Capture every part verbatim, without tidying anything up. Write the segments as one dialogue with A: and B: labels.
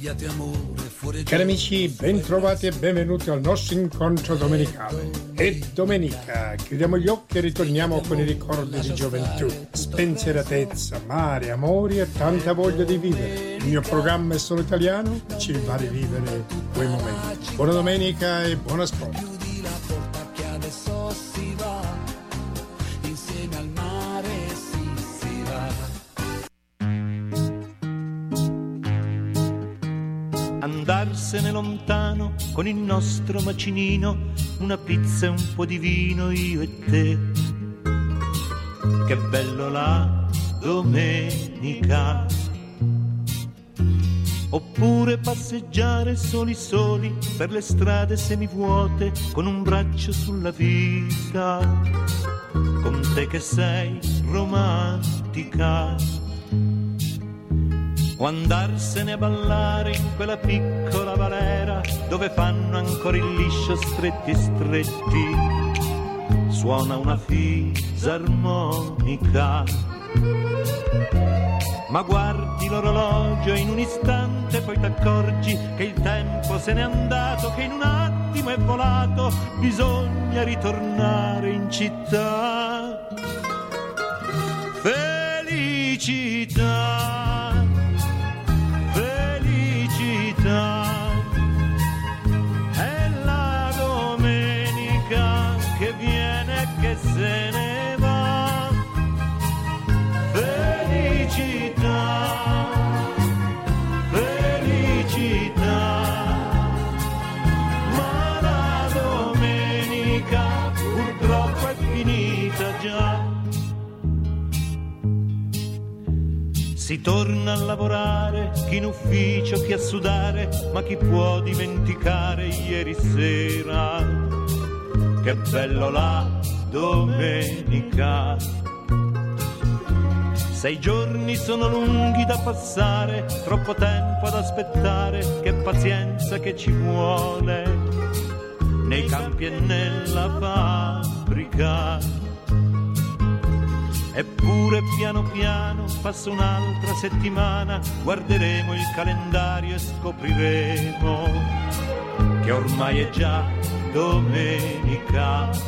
A: svegliate amore fuori.
B: Cari amici, ben trovati e benvenuti al nostro incontro domenicale. È domenica, chiudiamo gli occhi e ritorniamo con i ricordi di gioventù, spensieratezza, mare, amori e tanta voglia di vivere. Il mio programma è solo italiano, ci va a rivivere quei momenti. Buona domenica e buon ascolto.
A: Chiudi la porta che adesso si va, insieme al mare si, si va.
C: Andarsene lontano con il nostro macinino, una pizza e un po' di vino, io e te. Che bello la domenica. Oppure passeggiare soli soli per le strade semivuote con un braccio sulla vita, con te che sei romantica. O andarsene a ballare in quella piccola valera dove fanno ancora il liscio stretti stretti, suona una fisarmonica. Ma guardi l'orologio e in un istante poi t'accorgi che il tempo se n'è andato, che in un attimo è volato, bisogna ritornare in città. Felicità, felicità, è la domenica che viene e che se ne va. Felicità, felicità, ma la domenica purtroppo è finita già. Si torna a lavorare, chi in ufficio, chi a sudare, ma chi può dimenticare ieri sera? Che bello la domenica. Sei giorni sono lunghi da passare, troppo tempo ad aspettare, che pazienza che ci vuole, nei campi e nella fabbrica. Eppure piano piano passa un'altra settimana, guarderemo il calendario e scopriremo che ormai è già domenica.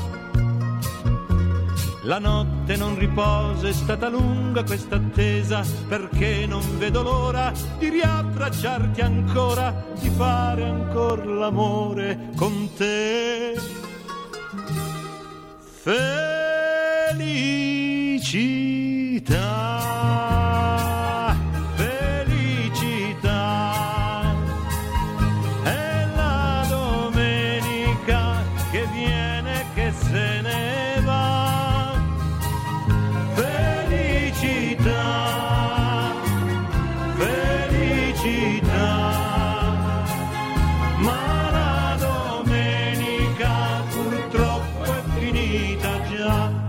C: La notte non riposa, è stata lunga questa attesa, perché non vedo l'ora di riabbracciarti ancora, di fare ancora l'amore con te. Felicità, felicità, è la domenica che viene e che se ne va. Felicità, felicità, ma la domenica purtroppo è finita già.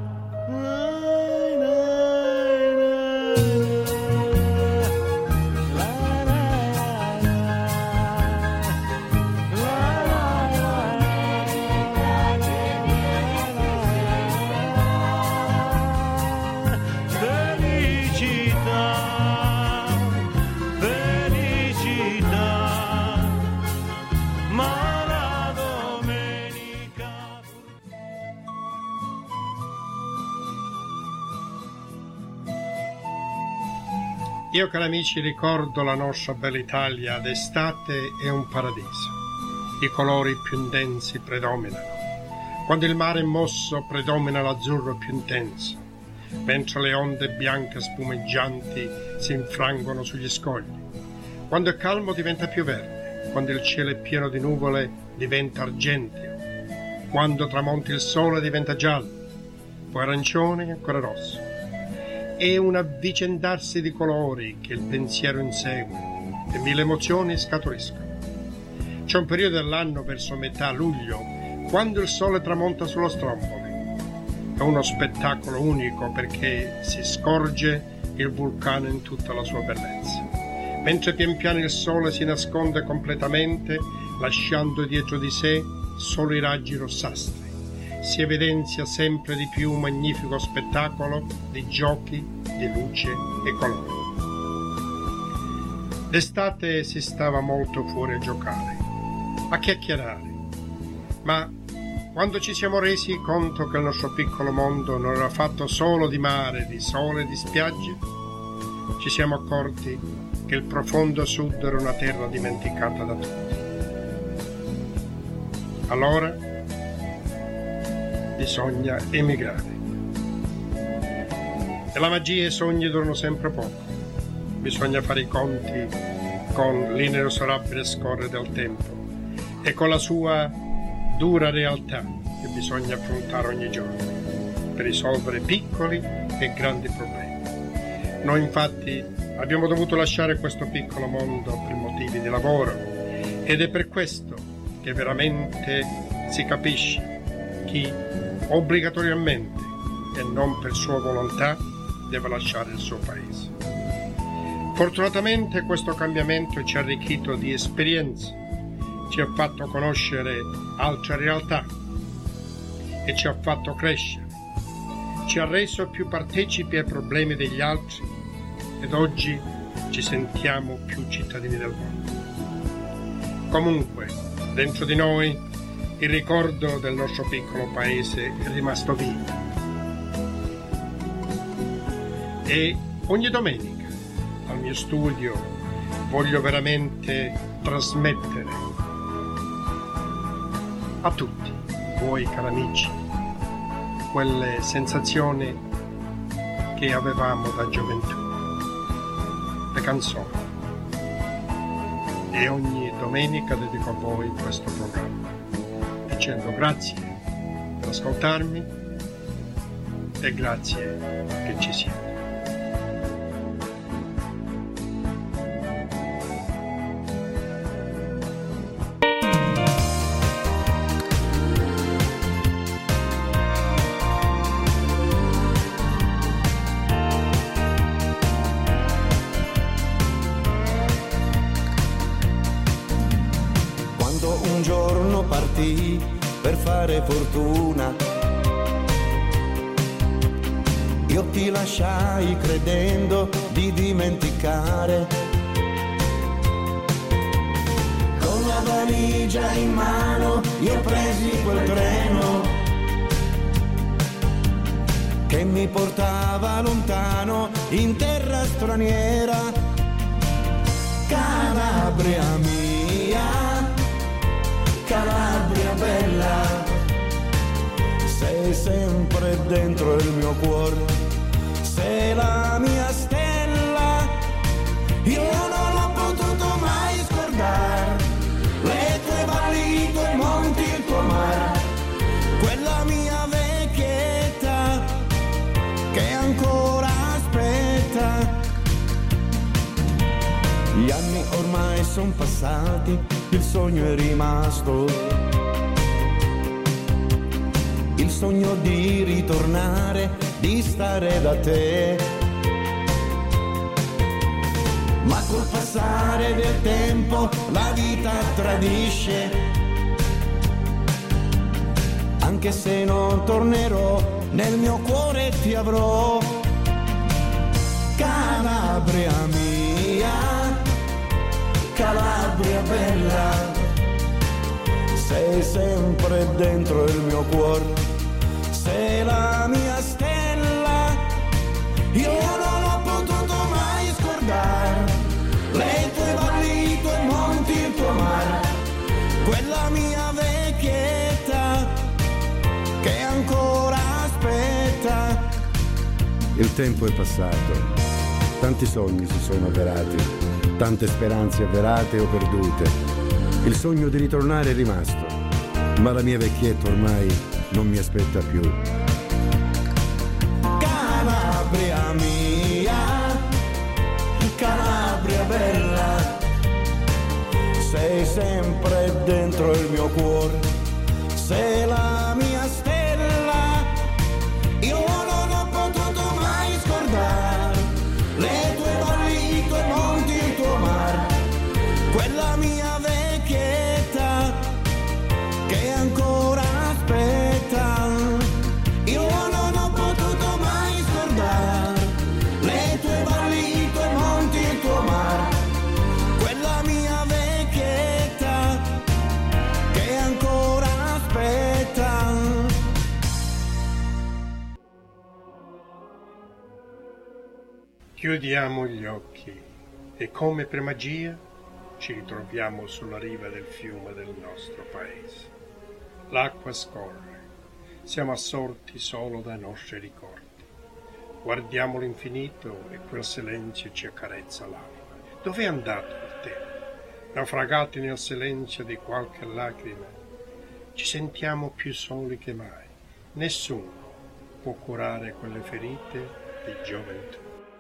B: Io, cari amici, ricordo la nostra bella Italia d'estate è un paradiso. I colori più intensi predominano. Quando il mare è mosso predomina l'azzurro più intenso, mentre le onde bianche spumeggianti si infrangono sugli scogli. Quando è calmo diventa più verde, quando il cielo è pieno di nuvole diventa argenteo, quando tramonta il sole diventa giallo, poi arancione e ancora rosso. È un avvicendarsi di colori che il pensiero insegue e mille emozioni scaturiscono. C'è un periodo dell'anno verso metà luglio quando il sole tramonta sullo Stromboli. È uno spettacolo unico perché si scorge il vulcano in tutta la sua bellezza. Mentre pian piano il sole si nasconde completamente, lasciando dietro di sé solo i raggi rossastri, si evidenzia sempre di più un magnifico spettacolo di giochi, di luce e colore. D'estate si stava molto fuori a giocare, a chiacchierare, ma quando ci siamo resi conto che il nostro piccolo mondo non era fatto solo di mare, di sole e di spiagge, ci siamo accorti che il profondo sud era una terra dimenticata da tutti. Allora bisogna emigrare. E la magia e i sogni durano sempre poco. Bisogna fare i conti con l'inesorabile scorrere del tempo e con la sua dura realtà che bisogna affrontare ogni giorno per risolvere piccoli e grandi problemi. Noi infatti abbiamo dovuto lasciare questo piccolo mondo per motivi di lavoro ed è per questo che veramente si capisce chi obbligatoriamente e non per sua volontà deve lasciare il suo paese. Fortunatamente questo cambiamento ci ha arricchito di esperienze, ci ha fatto conoscere altre realtà e ci ha fatto crescere, ci ha reso più partecipi ai problemi degli altri ed oggi ci sentiamo più cittadini del mondo. Comunque, dentro di noi il ricordo del nostro piccolo paese è rimasto vivo e ogni domenica al mio studio voglio veramente trasmettere a tutti voi cari amici quelle sensazioni che avevamo da gioventù, le canzoni, e ogni domenica dedico a voi questo programma dicendo grazie per ascoltarmi e grazie che ci siete.
D: Per fare fortuna, io ti lasciai credendo di dimenticare. Con la valigia in mano io presi quel treno che mi portava lontano in terra straniera. Calabria mia, Calabria bella, sei sempre dentro il mio cuore, sei la mia stella, io non l'ho potuto mai scordare, le tue valli, i tuoi monti, il tuo mare, quella mia vecchietta che ancora aspetta. Gli anni ormai sono passati, il sogno è rimasto, il sogno di ritornare, di stare da te. Ma col passare del tempo la vita tradisce, anche se non tornerò, nel mio cuore ti avrò. Calabria mia, Calabria bella, sei sempre dentro il mio cuore, sei la mia stella, io non l'ho potuto mai scordare, le tue valli, i tuoi monti, il tuo mare, quella mia vecchietta che ancora aspetta.
E: Il tempo è passato, tanti sogni si sono avverati, tante speranze avverate o perdute. Il sogno di ritornare è rimasto, ma la mia vecchietta ormai non mi aspetta più.
D: Calabria mia, Calabria bella, sei sempre dentro il mio cuore, sei la mia stella, io non ho potuto mai scordare, le tue valli, i tuoi monti, il tuo mare, quella mia vecchietta che ancora aspetta, io non ho potuto mai scordare, le tue valli, i tuoi monti, il tuo mare,
B: Chiudiamo gli occhi e come per magia ci ritroviamo sulla riva del fiume del nostro paese. L'acqua scorre, siamo assorti solo dai nostri ricordi. Guardiamo l'infinito e quel silenzio ci accarezza l'anima. Dov'è andato il tempo? Naufragati nel silenzio di qualche lacrima, ci sentiamo più soli che mai. Nessuno può curare quelle ferite di gioventù.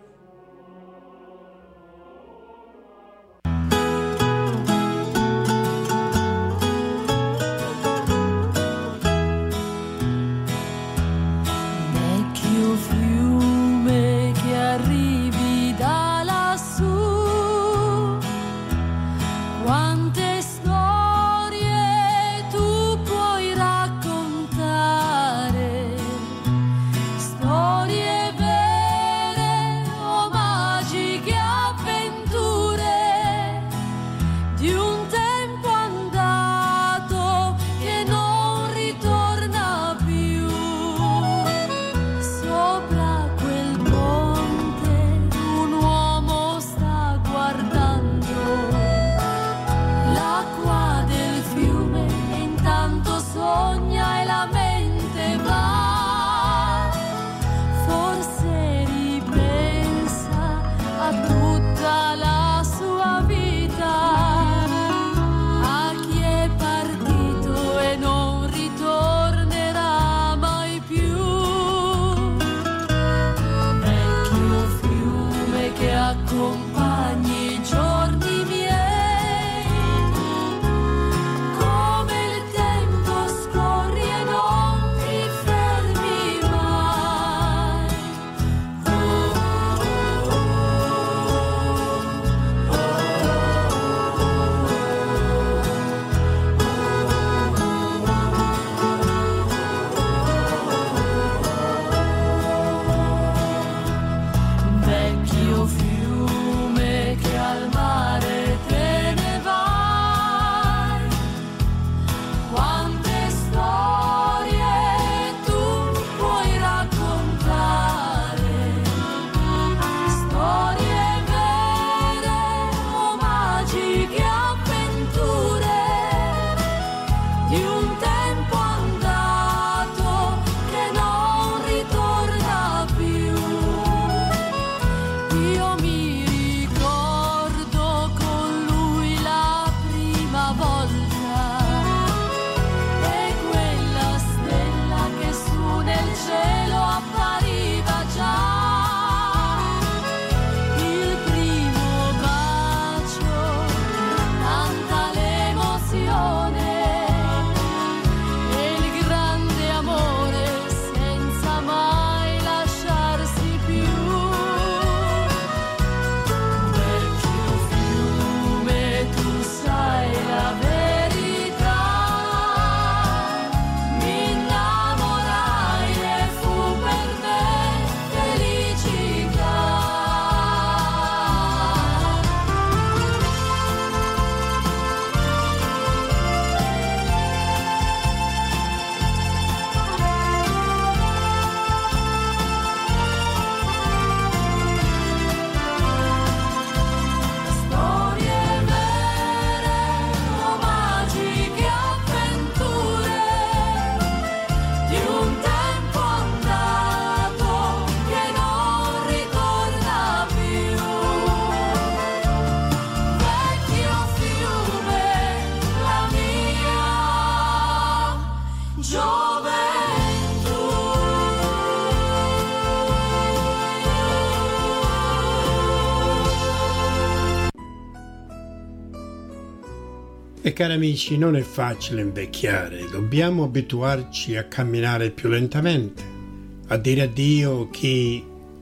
B: E cari amici, non è facile invecchiare, dobbiamo abituarci a camminare più lentamente, a dire addio chi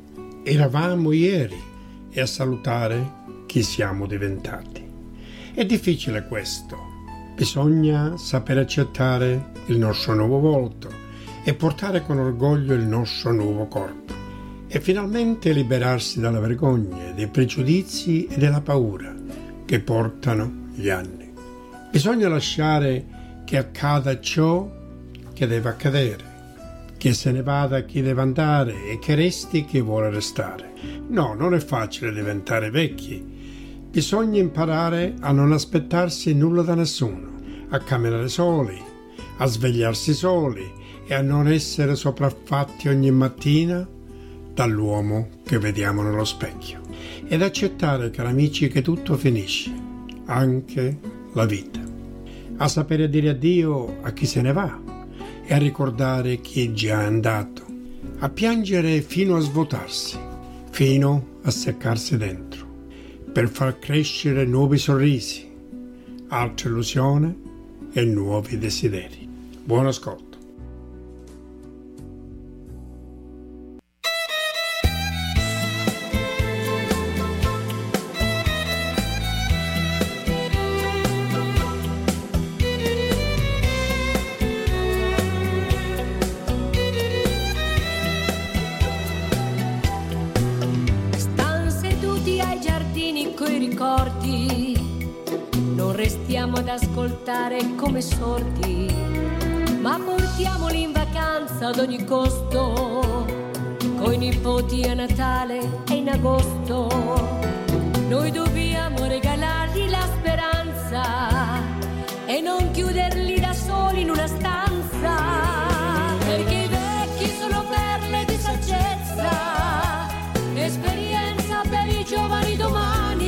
B: eravamo ieri e a salutare chi siamo diventati. È difficile questo, bisogna saper accettare il nostro nuovo volto e portare con orgoglio il nostro nuovo corpo e finalmente liberarsi dalla vergogna, dei pregiudizi e della paura che portano gli anni. Bisogna lasciare che accada ciò che deve accadere, Che se ne vada chi deve andare e che resti chi vuole restare. No, non è facile diventare vecchi. Bisogna imparare a non aspettarsi nulla da nessuno, a camminare soli, a svegliarsi soli e a non essere sopraffatti ogni mattina dall'uomo che vediamo nello specchio. Ed accettare, cari amici, che tutto finisce, anche la vita. A sapere dire addio a chi se ne va e a ricordare chi è già andato, a piangere fino a svuotarsi, fino a seccarsi dentro, per far crescere nuovi sorrisi, altre illusioni e nuovi desideri. Buon ascolto.
F: Ad ascoltare come sordi, ma portiamoli in vacanza ad ogni costo, coi nipoti a Natale e in agosto. Noi dobbiamo regalargli la speranza e non chiuderli da soli in una stanza, perché i vecchi sono perle di saggezza, esperienza per i giovani domani.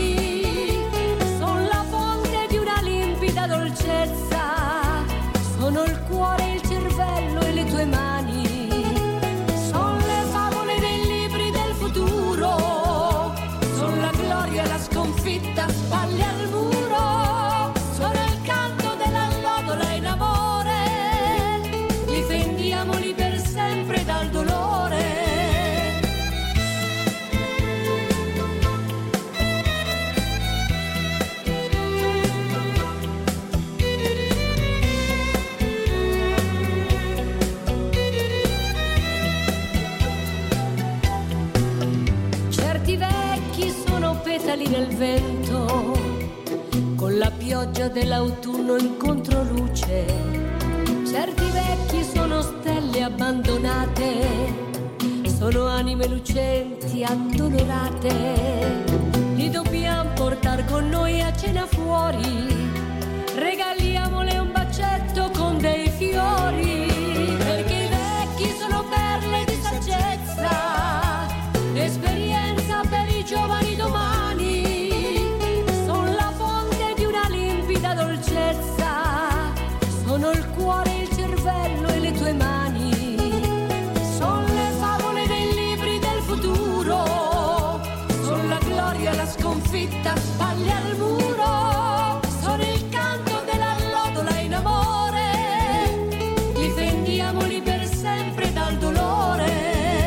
F: Sono il cuore, il cervello e le tue mani. Sono le favole dei libri del futuro. Sono la gloria e la sconfitta, spalle al muro. Sono il canto dell'allodola in amore. Difendiamoli per sempre dal dolore. Petali nel vento, con la pioggia dell'autunno in controluce. Certi vecchi sono stelle abbandonate, sono anime lucenti addolorate. Li dobbiamo portare con noi a cena fuori, regaliamole un bacetto con dei fiori, perché i vecchi sono perle di saggezza, esperienza per i giovani domani. Sono il cuore, il cervello e le tue mani. Sono le favole dei libri del futuro. Sono la gloria e la sconfitta, spalle al muro. Sono il canto dell'allodola in amore. Difendiamoli per sempre dal dolore.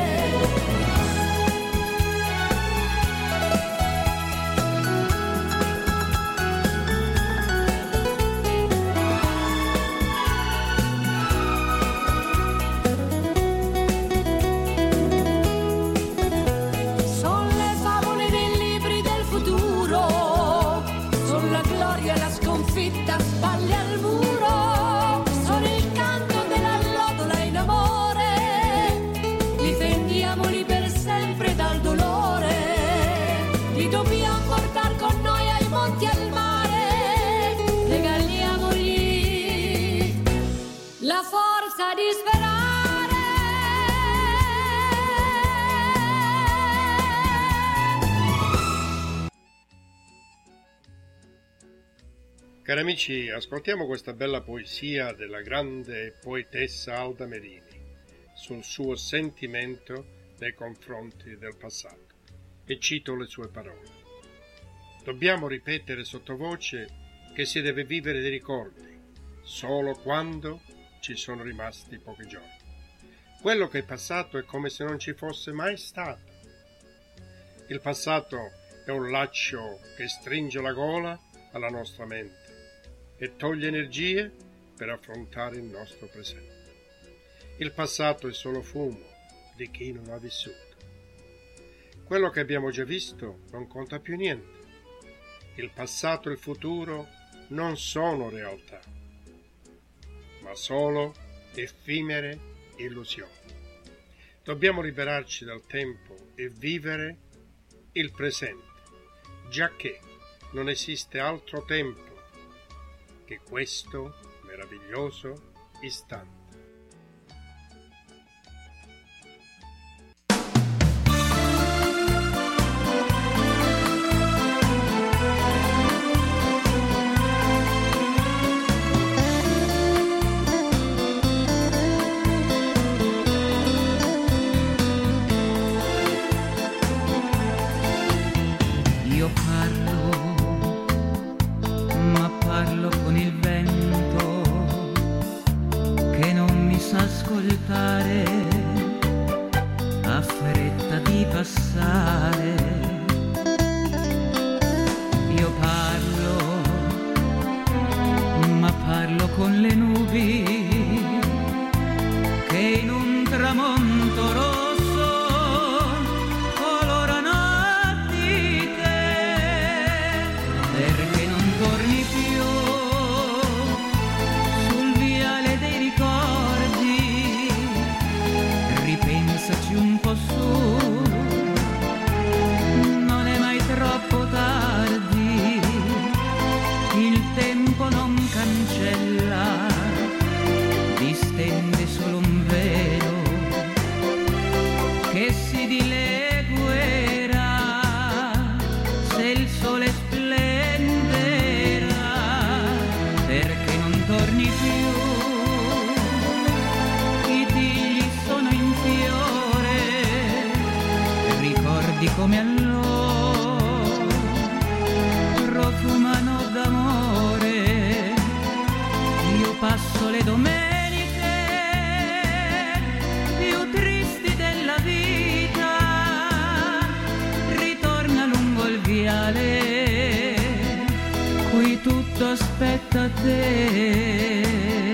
F: Spalle al muro, sono il canto dell'allodola in amore. Difendiamoli per sempre dal dolore. Li dobbiamo portare con noi ai monti e al mare. Regaliamogli la forza di sperare.
B: Cari amici, ascoltiamo questa bella poesia della grande poetessa Alda Merini sul suo sentimento nei confronti del passato. E cito le sue parole. Dobbiamo ripetere sottovoce che si deve vivere dei ricordi solo quando ci sono rimasti pochi giorni. Quello che è passato è come se non ci fosse mai stato. Il passato è un laccio che stringe la gola alla nostra mente e toglie energie per affrontare il nostro presente. Il passato è solo fumo di chi non ha vissuto. Quello che abbiamo già visto non conta più niente. Il passato e il futuro non sono realtà, ma solo effimere illusioni. Dobbiamo liberarci dal tempo e vivere il presente, giacché non esiste altro tempo che questo meraviglioso istante.
G: Ha fretta di passare. Io parlo, ma parlo con le nubi che in un tramonto rosso colorano di te, perché non torni più sul viale dei ricordi. Ripensaci un po' su, non è mai troppo tardi, il tempo non cancella, distende solo un velo che si dileguerà se il sole splenderà, perché non torni più. Ricordi come allora profumano d'amore. Io passo le domeniche più tristi della vita, ritorna lungo il viale, qui tutto aspetta te.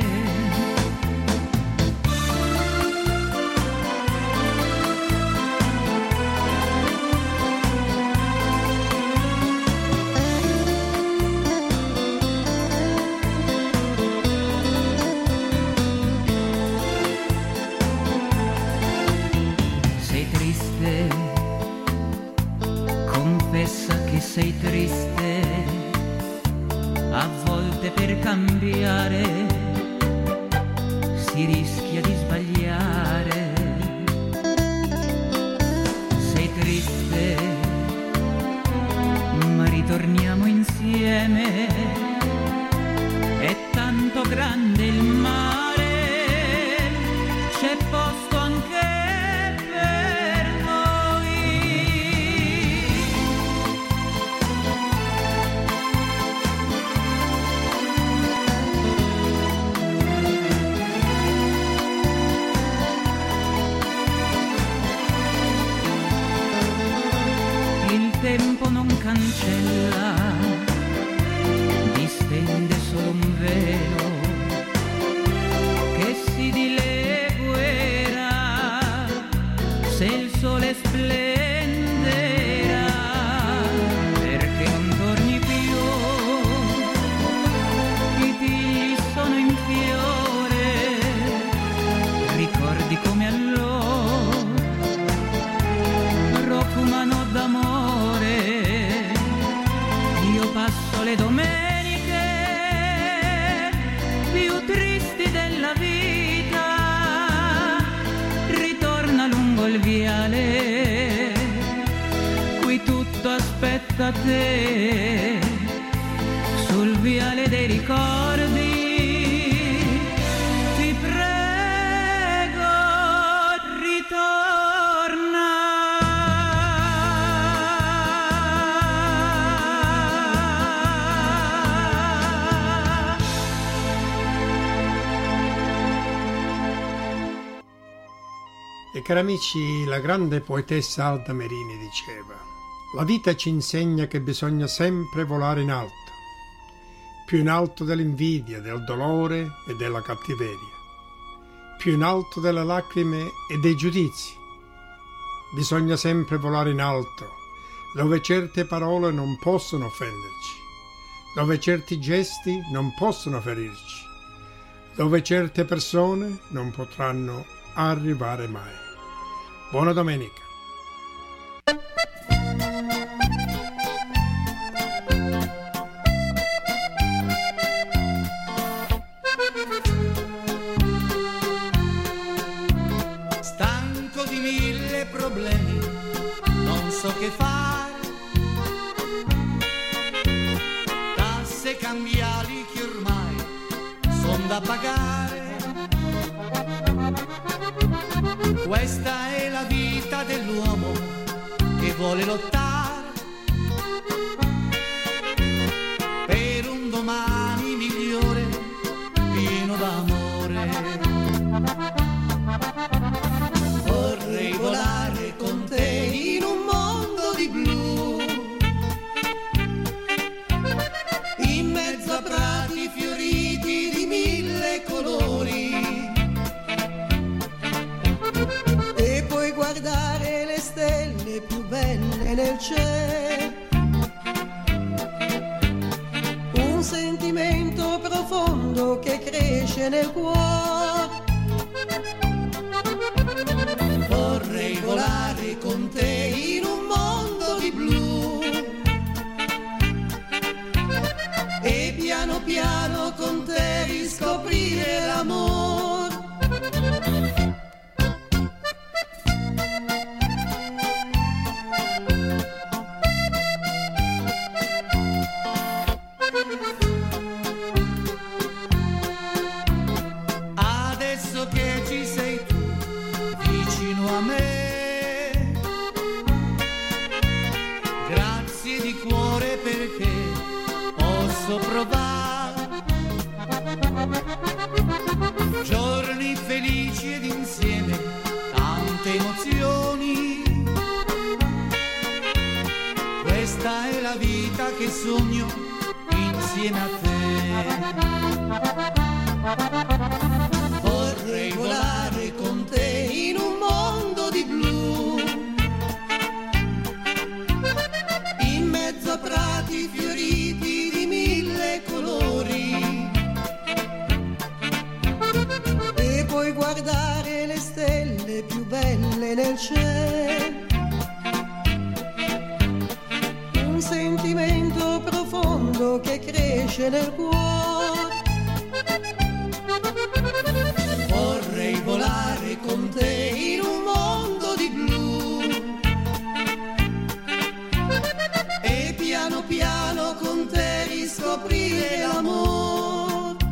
G: Confessa che sei triste, a volte per cambiare si rischia di sbagliare. Sei triste, ma ritorniamo insieme, è tanto grande il mare, c'è posto anche per noi. Il tempo non cancella, distende solo un velo che si dileguerà se il sole splenderà, perché non torni più, i tigli sono in fiore, ricordi come allora profumano d'amore. Io passo le domeniche più tristi della vita, ritorna lungo il viale, qui tutto aspetta te, sul viale dei ricordi. Ti prego, ritorna.
B: E cari amici, la grande poetessa Alda Merini diceva: la vita ci insegna che bisogna sempre volare in alto, più in alto dell'invidia, del dolore e della cattiveria, più in alto delle lacrime e dei giudizi. Bisogna sempre volare in alto, dove certe parole non possono offenderci, dove certi gesti non possono ferirci, dove certe persone non potranno arrivare mai. Buona domenica.
A: Stanco di mille problemi, non so che fare. Tasse cambiali che ormai son da pagare. Questa è la vita dell'uomo che vuole lottare per un domani migliore, pieno d'amore. Vorrei volare con te in un mondo di blu, in mezzo a prati fioriti di mille colori, e poi guardare le stelle più belle nel cielo. Un sentimento profondo che cresce nel cuore. Vorrei volare con te in un mondo di blu, e piano piano con te riscoprire l'amore. Adesso che ci sei tu vicino a me, grazie di cuore perché posso provare giorni felici ed insieme tante emozioni. Questa è la vita che sogno insieme a te. Vorrei volare con te in un mondo di blu, in mezzo a prati fioriti di mille colori, e poi guardare le stelle più belle nel cielo. Un sentimento profondo che cresce nel cuore. Vorrei volare con te in un mondo di blu, e piano piano con te riscoprire l'amore.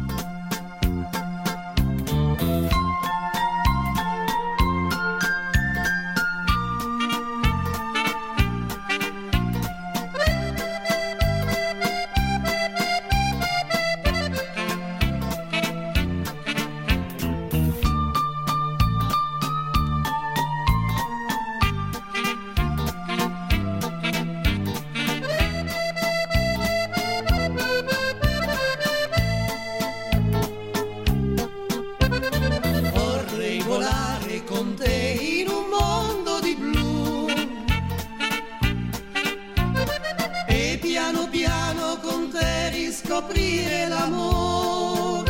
A: Con te in un mondo di blu, e piano piano con te riscoprire l'amore.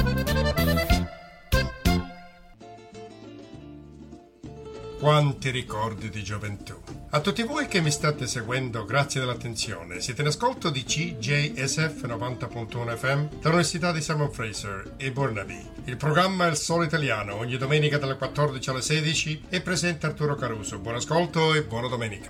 B: Quanti ricordi di gioventù. A tutti voi che mi state seguendo, grazie dell'attenzione. Siete in ascolto di C J S F novanta punto uno F M dall'Università di Simon Fraser e Burnaby. Il programma è Il Solo Italiano, ogni domenica dalle quattordici alle sedici, e presenta Arturo Caruso. Buon ascolto e buona domenica.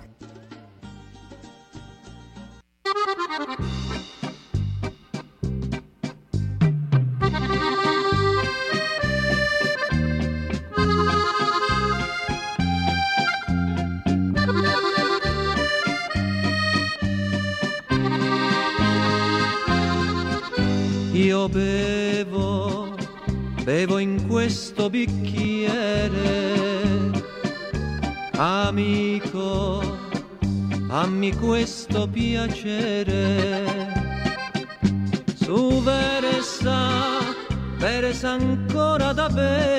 G: Io bevo, bevo in questo bicchiere, amico, fammi questo piacere. Su Veresa, Veresa ancora da bere,